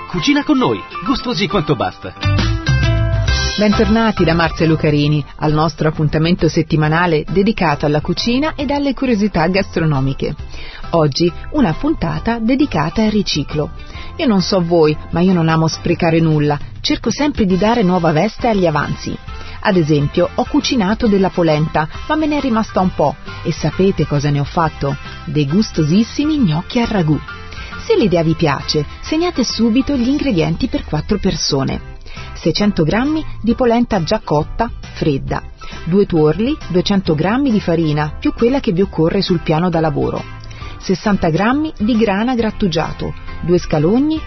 Cucina con noi, gustosi quanto basta. Bentornati da Marzia Lucarini al nostro appuntamento settimanale dedicato alla cucina ed alle curiosità gastronomiche. Oggi una puntata dedicata al riciclo. Io non so voi, ma io non amo sprecare nulla, cerco sempre di dare nuova veste agli avanzi. Ad esempio, ho cucinato della polenta, ma me ne è rimasta un po'. E sapete cosa ne ho fatto? Dei gustosissimi gnocchi al ragù. Se l'idea vi piace, segnate subito gli ingredienti per 4 persone. 600 g di polenta già cotta, fredda, 2 tuorli, 200 g di farina, più quella che vi occorre sul piano da lavoro, 60 g di grana grattugiato, 2 scalogni,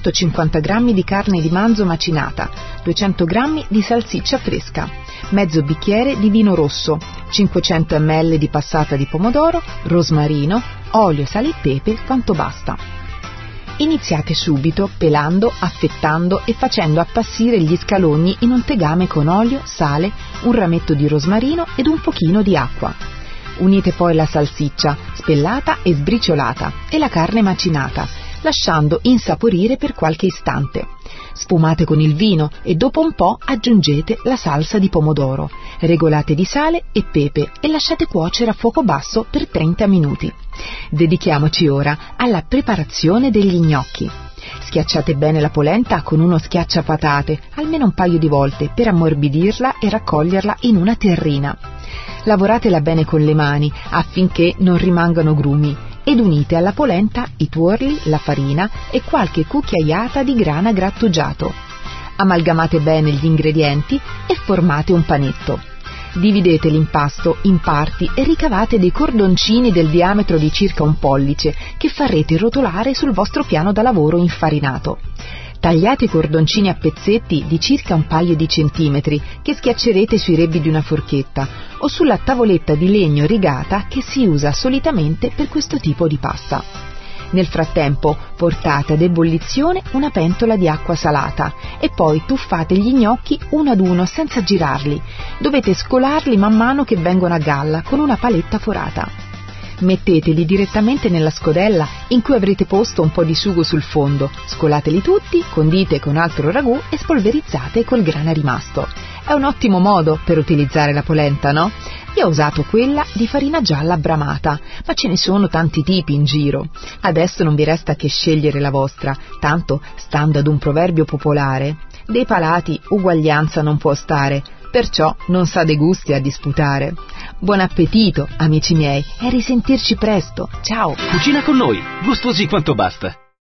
250 g di carne di manzo macinata, 200 g di salsiccia fresca, mezzo bicchiere di vino rosso, 500 ml di passata di pomodoro, rosmarino, olio, sale e pepe quanto basta. Iniziate subito pelando, affettando e facendo appassire gli scalogni in un tegame con olio, sale, un rametto di rosmarino ed un pochino di acqua. Unite poi la salsiccia, spellata e sbriciolata, e la carne macinata, lasciando insaporire per qualche istante. Sfumate con il vino e dopo un po' aggiungete la salsa di pomodoro, regolate di sale e pepe e lasciate cuocere a fuoco basso per 30 minuti. Dedichiamoci ora alla preparazione degli gnocchi. Schiacciate bene la polenta con uno schiacciapatate, almeno un paio di volte, per ammorbidirla e raccoglierla in una terrina. Lavoratela bene con le mani affinché non rimangano grumi ed unite alla polenta i tuorli, la farina e qualche cucchiaiata di grana grattugiato. Amalgamate bene gli ingredienti e formate un panetto. Dividete l'impasto in parti e ricavate dei cordoncini del diametro di circa un pollice che farete rotolare sul vostro piano da lavoro infarinato. Tagliate i cordoncini a pezzetti di circa un paio di centimetri che schiaccerete sui rebbi di una forchetta o sulla tavoletta di legno rigata che si usa solitamente per questo tipo di pasta. Nel frattempo portate ad ebollizione una pentola di acqua salata e poi tuffate gli gnocchi uno ad uno senza girarli. Dovete scolarli man mano che vengono a galla con una paletta forata. Metteteli direttamente nella scodella in cui avrete posto un po' di sugo sul fondo, scolateli tutti, condite con altro ragù e spolverizzate col grana rimasto. È un ottimo modo per utilizzare la polenta, no? Io ho usato quella di farina gialla bramata, ma ce ne sono tanti tipi in giro. Adesso non vi resta che scegliere la vostra, tanto, stando ad un proverbio popolare, dei palati uguaglianza non può stare, perciò non sa dei gusti a disputare. Buon appetito, amici miei, e a risentirci presto. Ciao! Cucina con noi, gustosi quanto basta.